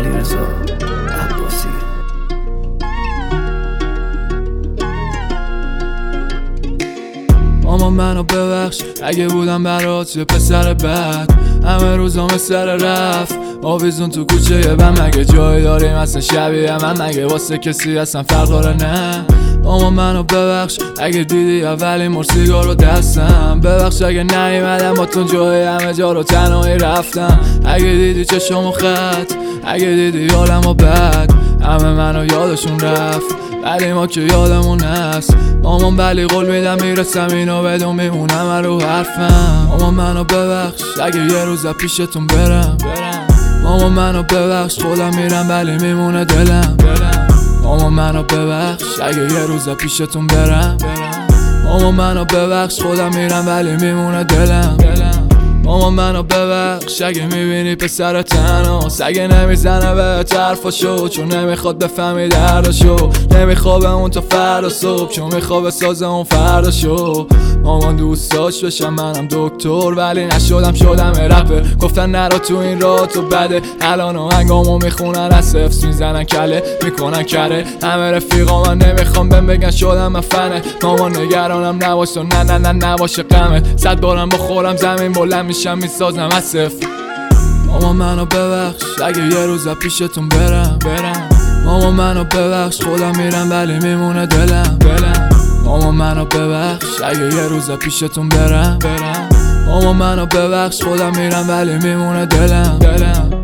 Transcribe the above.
علیرضا عباسی. مامان منو ببخش اگه بودم برات یه پسر بد، همه روزام سر رفت آویزون تو کوچه من. مگه جایی داریم اصلا شبیه من؟ مگه واسه کسی اصلا فرق داره؟ نه مامان منو ببخش اگه دیدی اولین مر سیگار رو دستم، ببخش اگه نیومدم با تو جای همه جا رو تنهایی رفتم. اگه دیدی چشمو خط، اگه دیدی حالمو بد، همه منو یادشون رفت ولی ما که یادمون هست. مامان ولی قول میدم میرسم اینو بدون میمونم رو حرفم. مامان منو ببخش اگه یه روز پیشتون برم. مامان منو ببخش خودم میرم ولی میمونه دلم. مامان منو ببخش اگه یه روز پیشتون برم. مامان منو ببخش خودم میرم ولی میمونه دلم. مامان منو ببخش اگه میبینی پسر تنهاست، اگه نمیزنه به طرفاشو چون نمیخواد بفهمی دردشو، نمیخواد به اون تا فردا صبح چون میخواد بسازه اون فرداشو. مامان دوست داشت بشم منم دکتر ولی نشدم، شدم رپر. گفتن نرو تو این راه تو بده، الان آهنگامو میخونن از حفظ میزنن کله میکنن کره. همه رفیقا من نمیخوام بهم بگن شدم من فنه. مامان نگرانم نباش تو نه نه نه نباشه غمت، 100 بارم بخورم زمین بلند میشم میسازم از صفر. مامان منو ببخش اگه یه روز پیشتون برم. مامان منو ببخش خودم میرم ولی میمونه دلم. مامان منو ببخش اگه یه روز پیشتون برم. مامان منو ببخش خودم میرم ولی میمونه دلم.